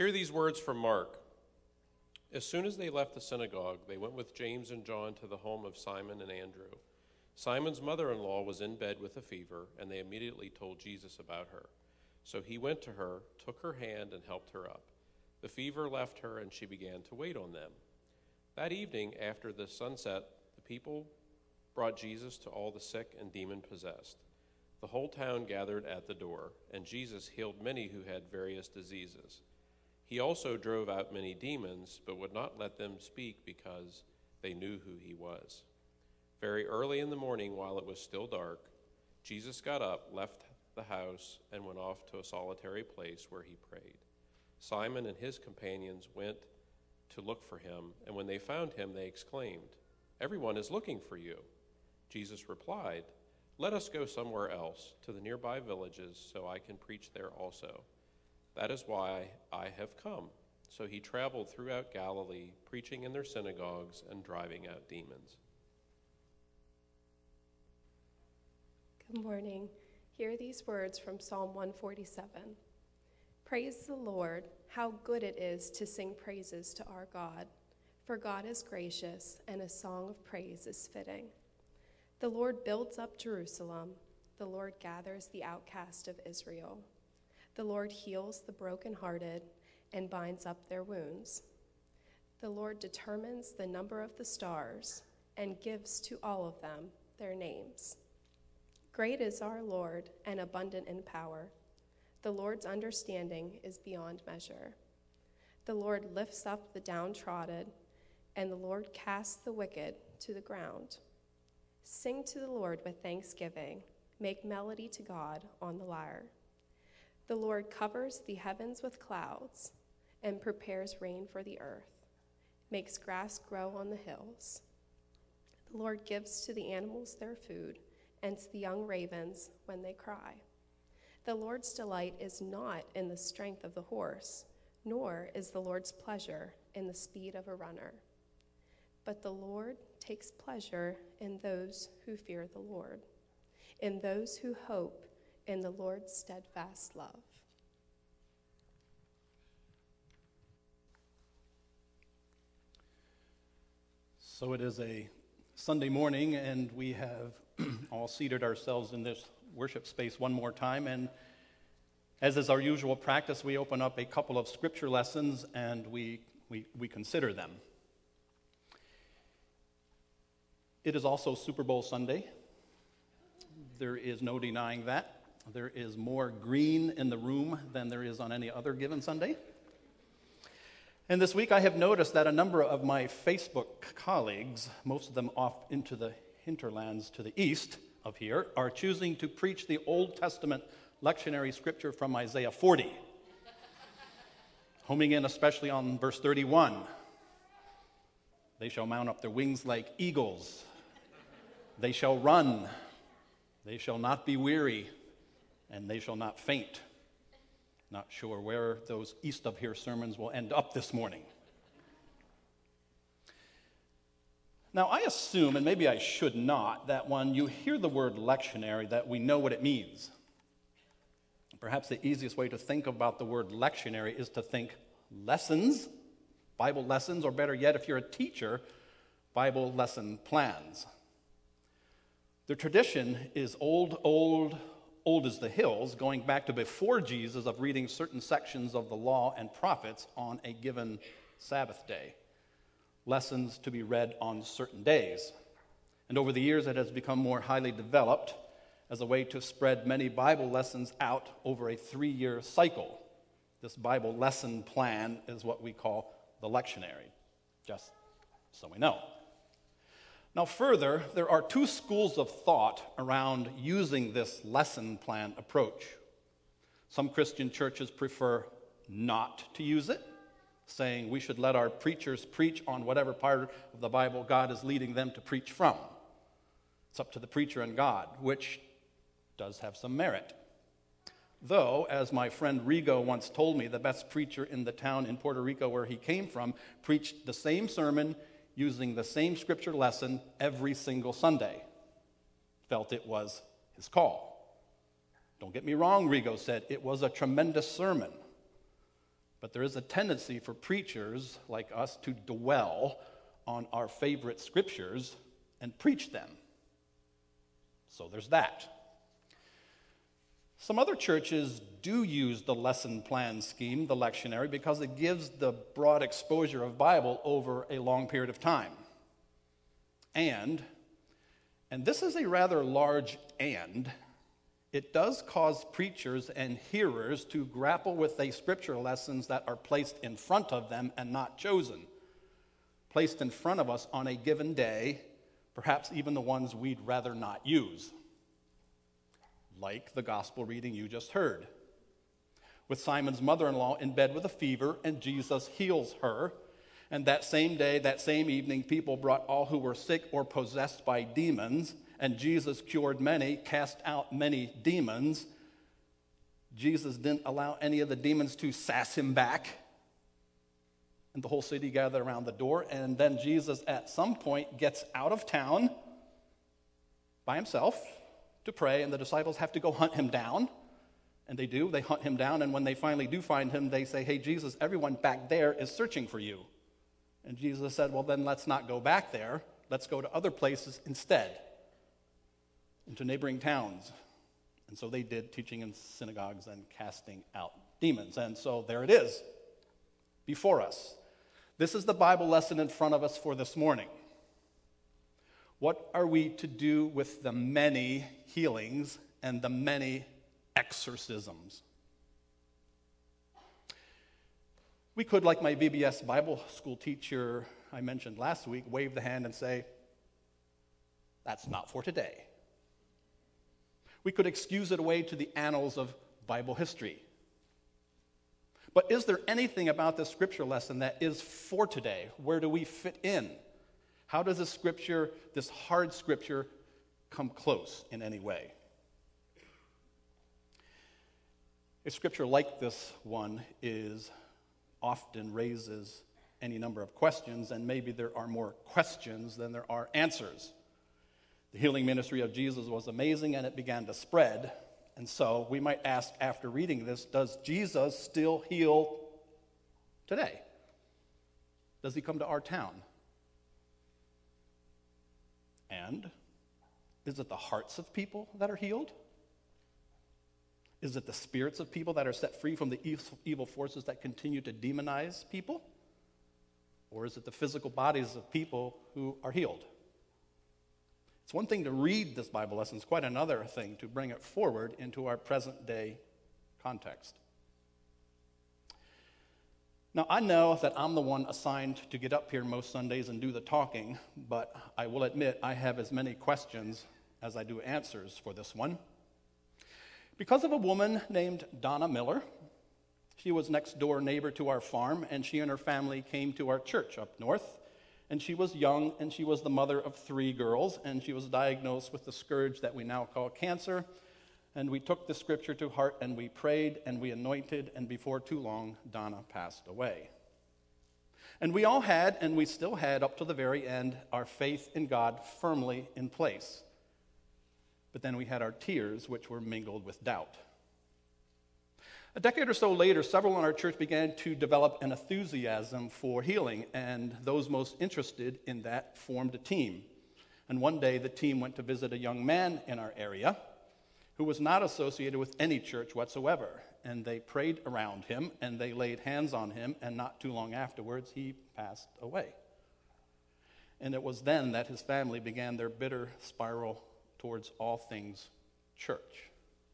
Hear these words from Mark. As soon as they left the synagogue, they went with James and John to the home of Simon and Andrew. Simon's mother-in-law was in bed with a fever, and they immediately told Jesus about her. So he went to her, took her hand, and helped her up. The fever left her, and she began to wait on them. That evening, after the sunset, the people brought Jesus to all the sick and demon-possessed. The whole town gathered at the door, and Jesus healed many who had various diseases. He also drove out many demons, but would not let them speak because they knew who he was. Very early in the morning, while it was still dark, Jesus got up, left the house, and went off to a solitary place where he prayed. Simon and his companions went to look for him, and when they found him, they exclaimed, "Everyone is looking for you." Jesus replied, "Let us go somewhere else, to the nearby villages, so I can preach there also. That is why I have come." So he traveled throughout Galilee, preaching in their synagogues and driving out demons. Good morning. Hear these words from Psalm 147. Praise the Lord, how good it is to sing praises to our God. For God is gracious, and a song of praise is fitting. The Lord builds up Jerusalem. The Lord gathers the outcast of Israel. The Lord heals the brokenhearted and binds up their wounds. The Lord determines the number of the stars and gives to all of them their names. Great is our Lord and abundant in power. The Lord's understanding is beyond measure. The Lord lifts up the downtrodden, and the Lord casts the wicked to the ground. Sing to the Lord with thanksgiving. Make melody to God on the lyre. The Lord covers the heavens with clouds and prepares rain for the earth, makes grass grow on the hills. The Lord gives to the animals their food and to the young ravens when they cry. The Lord's delight is not in the strength of the horse, nor is the Lord's pleasure in the speed of a runner. But the Lord takes pleasure in those who fear the Lord, in those who hope in the Lord's steadfast love. So it is a Sunday morning, and we have all seated ourselves in this worship space one more time. And as is our usual practice, we open up a couple of scripture lessons and we consider them. It is also Super Bowl Sunday. There is no denying that. There is more green in the room than there is on any other given Sunday. And this week I have noticed that a number of my Facebook colleagues, most of them off into the hinterlands to the east of here, are choosing to preach the Old Testament lectionary scripture from Isaiah 40, homing in especially on verse 31. They shall mount up their wings like eagles. They shall run. They shall not be weary, and they shall not faint. Not sure where those east of here sermons will end up this morning. Now, I assume, and maybe I should not, that when you hear the word lectionary, that we know what it means. Perhaps the easiest way to think about the word lectionary is to think lessons, Bible lessons, or better yet, if you're a teacher, Bible lesson plans. The tradition is old as the hills, going back to before Jesus, of reading certain sections of the law and prophets on a given Sabbath day. Lessons to be read on certain days. And over the years, it has become more highly developed as a way to spread many Bible lessons out over a 3-year cycle. This Bible lesson plan is what we call the lectionary, just so we know. Now further, there are two schools of thought around using this lesson plan approach. Some Christian churches prefer not to use it, saying we should let our preachers preach on whatever part of the Bible God is leading them to preach from. It's up to the preacher and God, which does have some merit. Though, as my friend Rigo once told me, the best preacher in the town in Puerto Rico where he came from preached the same sermon using the same scripture lesson every single Sunday. Felt it was his call. Don't get me wrong, Rigo said, it was a tremendous sermon. But there is a tendency for preachers like us to dwell on our favorite scriptures and preach them. So there's that. Some other churches do use the lesson plan scheme, the lectionary, because it gives the broad exposure of Bible over a long period of time. And this is a rather large and, it does cause preachers and hearers to grapple with the scripture lessons that are placed in front of them and not chosen. Placed in front of us on a given day, perhaps even the ones we'd rather not use. Like the gospel reading you just heard. With Simon's mother-in-law in bed with a fever, and Jesus heals her. And that same day, that same evening, people brought all who were sick or possessed by demons, and Jesus cured many, cast out many demons. Jesus didn't allow any of the demons to sass him back. And the whole city gathered around the door, and then Jesus at some point gets out of town by himself to pray, and the disciples have to go hunt him down. And they do. They hunt him down, and when they finally do find him, they say, "Hey, Jesus, everyone back there is searching for you." And Jesus said, "Well, then let's not go back there. Let's go to other places instead, into neighboring towns." And so they did, teaching in synagogues and casting out demons. And so there it is, before us. This is the Bible lesson in front of us for this morning. What are we to do with the many healings and the many exorcisms? We could, like my VBS Bible school teacher I mentioned last week, wave the hand and say, "That's not for today." We could excuse it away to the annals of Bible history. But is there anything about this scripture lesson that is for today? Where do we fit in? How does this scripture, this hard scripture, come close in any way? A scripture like this one often raises any number of questions, and maybe there are more questions than there are answers. The healing ministry of Jesus was amazing, and it began to spread. And so we might ask after reading this, does Jesus still heal today? Does he come to our town? And is it the hearts of people that are healed? Is it the spirits of people that are set free from the evil forces that continue to demonize people? Or is it the physical bodies of people who are healed? It's one thing to read this Bible lesson. It's quite another thing to bring it forward into our present day context. Now, I know that I'm the one assigned to get up here most Sundays and do the talking, but I will admit I have as many questions as I do answers for this one. Because of a woman named Donna Miller. She was next door neighbor to our farm, and she and her family came to our church up north. And she was young, and she was the mother of 3 girls, and she was diagnosed with the scourge that we now call cancer. And we took the scripture to heart, and we prayed, and we anointed, and before too long, Donna passed away. And we all had, and we still had up to the very end, our faith in God firmly in place. But then we had our tears, which were mingled with doubt. A decade or so later, several in our church began to develop an enthusiasm for healing, and those most interested in that formed a team. And one day, the team went to visit a young man in our area who was not associated with any church whatsoever. And they prayed around him, and they laid hands on him, and not too long afterwards, he passed away. And it was then that his family began their bitter spiral towards all things church.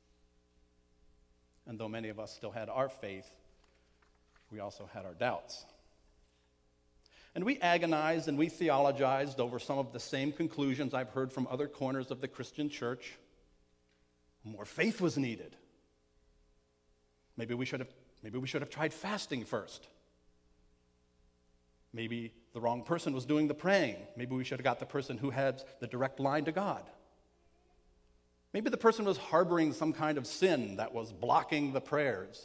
And though many of us still had our faith, we also had our doubts. And we agonized and we theologized over some of the same conclusions I've heard from other corners of the Christian church. More faith was needed. Maybe we should have tried fasting first. Maybe the wrong person was doing the praying. Maybe we should have got the person who had the direct line to God. Maybe the person was harboring some kind of sin that was blocking the prayers.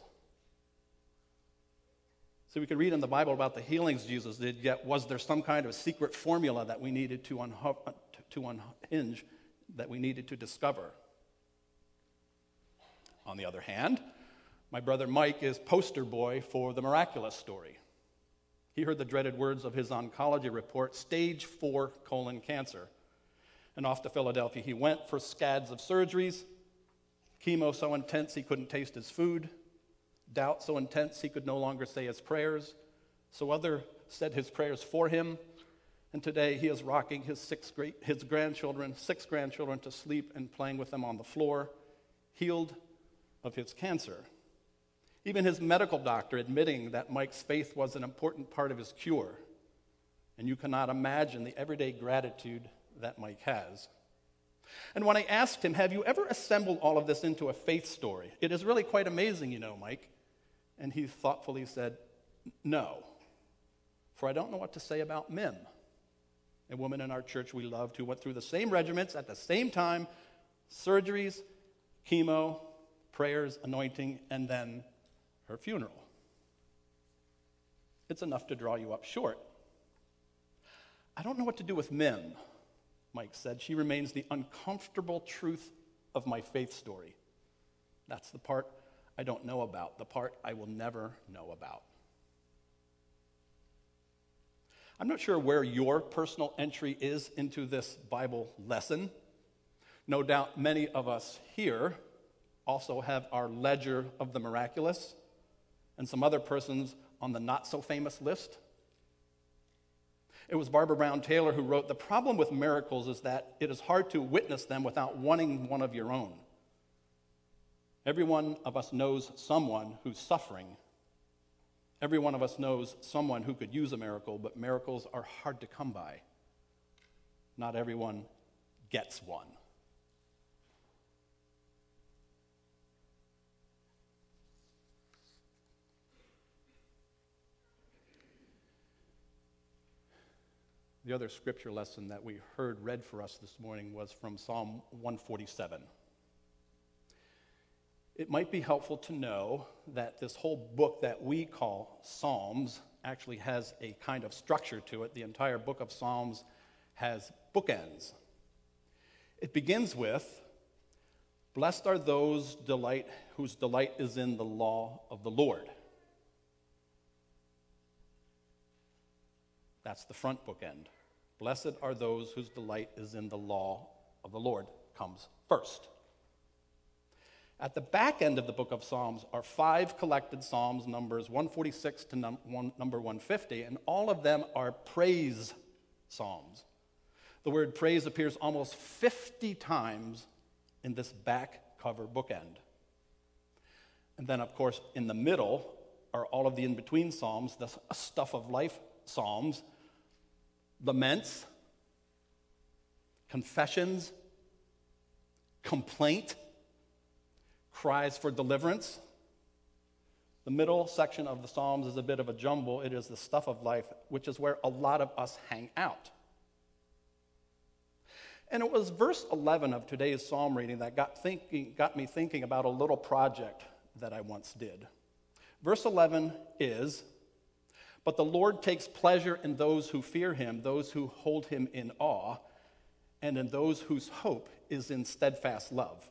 So we could read in the Bible about the healings Jesus did, yet was there some kind of secret formula that we needed to unhinge, that we needed to discover? On the other hand, My brother Mike is poster boy for the miraculous story. He heard the dreaded words of his oncology report, stage 4 colon cancer. And off to Philadelphia he went for scads of surgeries, chemo so intense he couldn't taste his food, doubt so intense he could no longer say his prayers, so others said his prayers for him, and today he is rocking his six grandchildren to sleep and playing with them on the floor, healed of his cancer. Even his medical doctor admitting that Mike's faith was an important part of his cure. And you cannot imagine the everyday gratitude that Mike has. And when I asked him, have you ever assembled all of this into a faith story? It is really quite amazing, Mike. And he thoughtfully said, no, for I don't know what to say about Mim, a woman in our church we loved who went through the same regiments at the same time, surgeries, chemo, prayers, anointing, and then her funeral. It's enough to draw you up short. I don't know what to do with Mim, Mike said. She remains the uncomfortable truth of my faith story. That's the part I don't know about, the part I will never know about. I'm not sure where your personal entry is into this Bible lesson. No doubt many of us here also have our ledger of the miraculous and some other persons on the not-so-famous list. It was Barbara Brown Taylor who wrote, "The problem with miracles is that it is hard to witness them without wanting one of your own. Every one of us knows someone who's suffering. Every one of us knows someone who could use a miracle, but miracles are hard to come by. Not everyone gets one." The other scripture lesson that we heard read for us this morning was from Psalm 147. It might be helpful to know that this whole book that we call Psalms actually has a kind of structure to it. The entire book of Psalms has bookends. It begins with, "Blessed are those whose delight is in the law of the Lord." That's the front bookend. "Blessed are those whose delight is in the law of the Lord" comes first. At the back end of the book of Psalms are 5 collected Psalms, numbers 146 to number 150, and all of them are praise Psalms. The word praise appears almost 50 times in this back cover bookend. And then, of course, in the middle are all of the in-between Psalms, the stuff of life Psalms, laments, confessions, complaint, cries for deliverance. The middle section of the Psalms is a bit of a jumble. It is the stuff of life, which is where a lot of us hang out. And it was verse 11 of today's psalm reading that got me thinking about a little project that I once did. Verse 11 is, "But the Lord takes pleasure in those who fear him, those who hold him in awe, and in those whose hope is in steadfast love."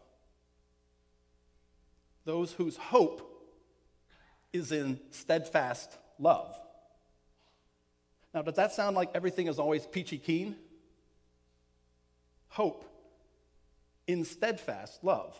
Those whose hope is in steadfast love. Now, does that sound like everything is always peachy keen? Hope in steadfast love.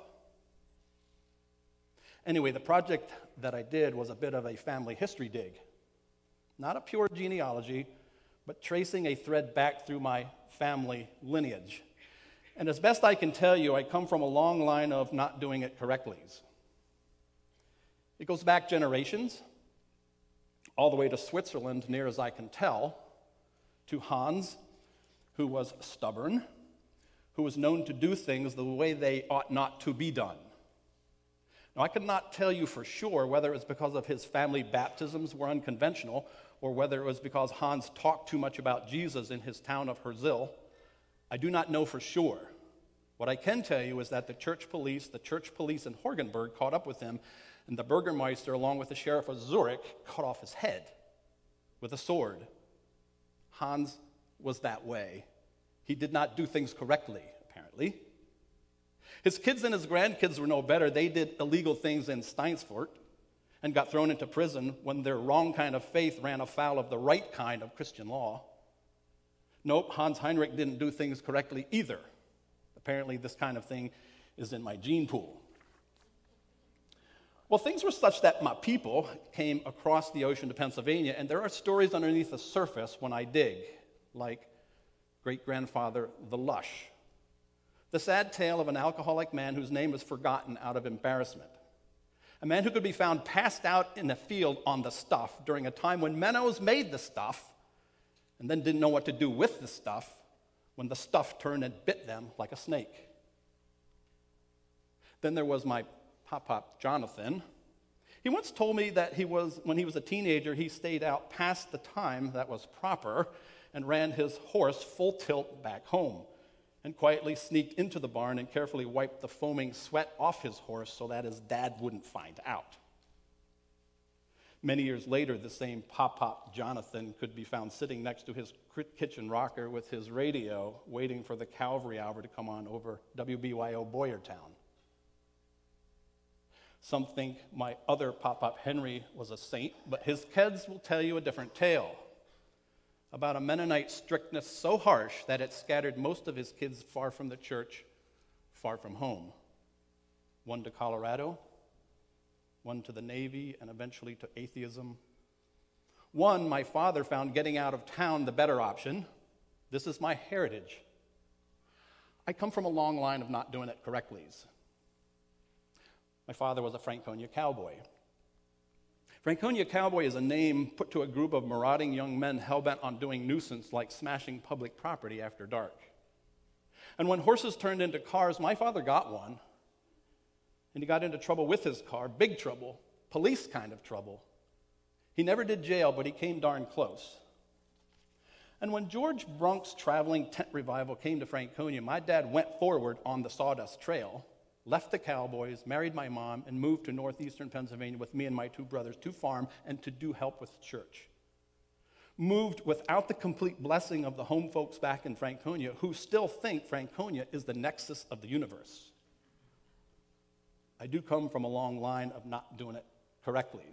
Anyway, the project that I did was a bit of a family history dig. Not a pure genealogy, but tracing a thread back through my family lineage. And as best I can tell you, I come from a long line of not doing it correctly. It goes back generations, all the way to Switzerland, near as I can tell, to Hans, who was stubborn, who was known to do things the way they ought not to be done. Now, I could not tell you for sure whether it was because of his family baptisms were unconventional or whether it was because Hans talked too much about Jesus in his town of Herzl. I do not know for sure. What I can tell you is that the church police in Horgenberg caught up with him, and the Burgermeister, along with the sheriff of Zurich, cut off his head with a sword. Hans was that way. He did not do things correctly, apparently. His kids and his grandkids were no better. They did illegal things in Steinsfort, and got thrown into prison when their wrong kind of faith ran afoul of the right kind of Christian law. Nope, Hans Heinrich didn't do things correctly either. Apparently, this kind of thing is in my gene pool. Well, things were such that my people came across the ocean to Pennsylvania, and there are stories underneath the surface when I dig, like great-grandfather the Lush, the sad tale of an alcoholic man whose name was forgotten out of embarrassment, a man who could be found passed out in a field on the stuff during a time when minnows made the stuff and then didn't know what to do with the stuff when the stuff turned and bit them like a snake. Then there was my Pop Jonathan. He once told me that when he was a teenager, he stayed out past the time that was proper and ran his horse full tilt back home and quietly sneaked into the barn and carefully wiped the foaming sweat off his horse so that his dad wouldn't find out. Many years later, the same Pop Jonathan could be found sitting next to his kitchen rocker with his radio, waiting for the cavalry hour to come on over WBYO Boyertown. Some think my other Pop Henry was a saint, but his kids will tell you a different tale about a Mennonite strictness so harsh that it scattered most of his kids far from the church, far from home. One to Colorado, one to the Navy, and eventually to atheism. One, my father found getting out of town the better option. This is my heritage. I come from a long line of not doing it correctly. My father was a Franconia cowboy. Franconia cowboy is a name put to a group of marauding young men hell-bent on doing nuisance like smashing public property after dark. And when horses turned into cars, my father got one, and he got into trouble with his car, big trouble, police kind of trouble. He never did jail, but he came darn close. And when George Brunk's traveling tent revival came to Franconia, my dad went forward on the Sawdust Trail, left the cowboys, married my mom, and moved to northeastern Pennsylvania with me and my two brothers to farm and to do help with church. Moved without the complete blessing of the home folks back in Franconia, who still think Franconia is the nexus of the universe. I do come from a long line of not doing it correctly.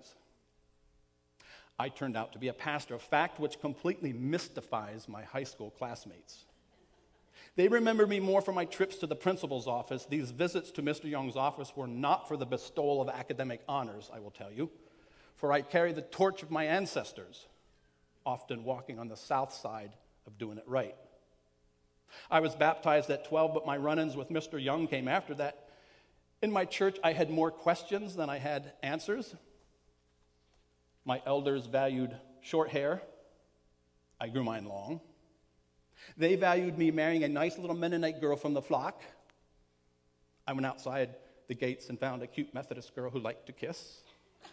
I turned out to be a pastor, a fact which completely mystifies my high school classmates. They remember me more for my trips to the principal's office. These visits to Mr. Young's office were not for the bestowal of academic honors, I will tell you, for I carry the torch of my ancestors, often walking on the south side of doing it right. I was baptized at 12, but my run-ins with Mr. Young came after that. In my church, I had more questions than I had answers. My elders valued short hair. I grew mine long. They valued me marrying a nice little Mennonite girl from the flock. I went outside the gates and found a cute Methodist girl who liked to kiss.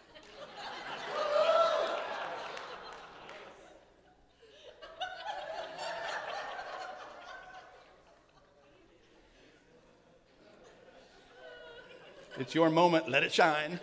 It's your moment, let it shine.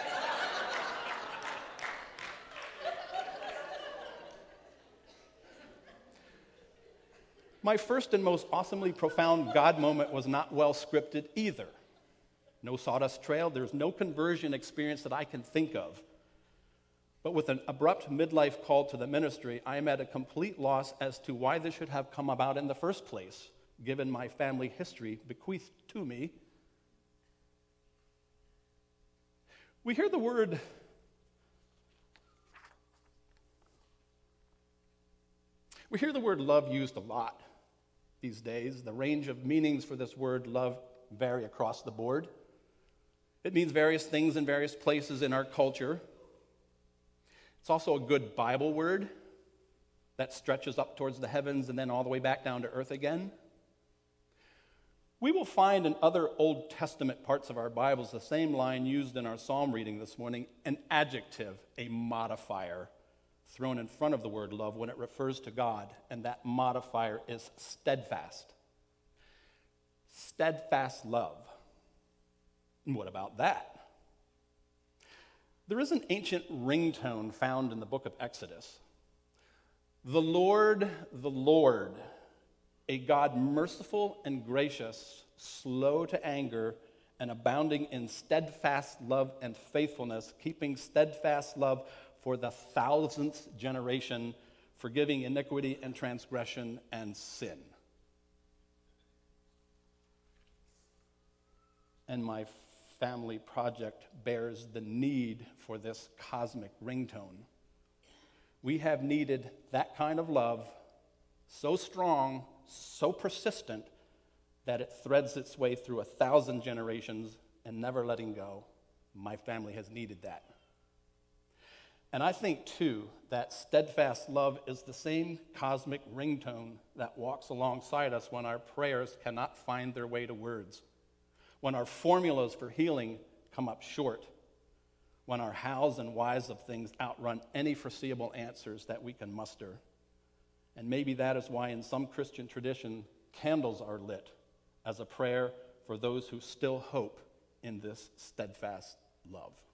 My first and most awesomely profound God moment was not well scripted either. No Sawdust Trail, there's no conversion experience that I can think of. But with an abrupt midlife call to the ministry, I am at a complete loss as to why this should have come about in the first place, given my family history bequeathed to me. We hear the word love used a lot these days. The range of meanings for this word love vary across the board. It means various things in various places in our culture. It's also a good Bible word that stretches up towards the heavens and then all the way back down to earth again. We will find in other Old Testament parts of our Bibles the same line used in our psalm reading this morning, an adjective, a modifier, thrown in front of the word love when it refers to God, and that modifier is steadfast. Steadfast love. And what about that? There is an ancient ringtone found in the book of Exodus. The Lord, a God merciful and gracious, slow to anger, and abounding in steadfast love and faithfulness, keeping steadfast love for the 1,000th generation, forgiving iniquity and transgression and sin. And my family project bears the need for this cosmic ringtone. We have needed that kind of love, so strong, so persistent, that it threads its way through 1,000 generations and never letting go. My family has needed that. And I think, too, that steadfast love is the same cosmic ringtone that walks alongside us when our prayers cannot find their way to words, when our formulas for healing come up short, when our hows and whys of things outrun any foreseeable answers that we can muster. And maybe that is why in some Christian tradition, candles are lit as a prayer for those who still hope in this steadfast love.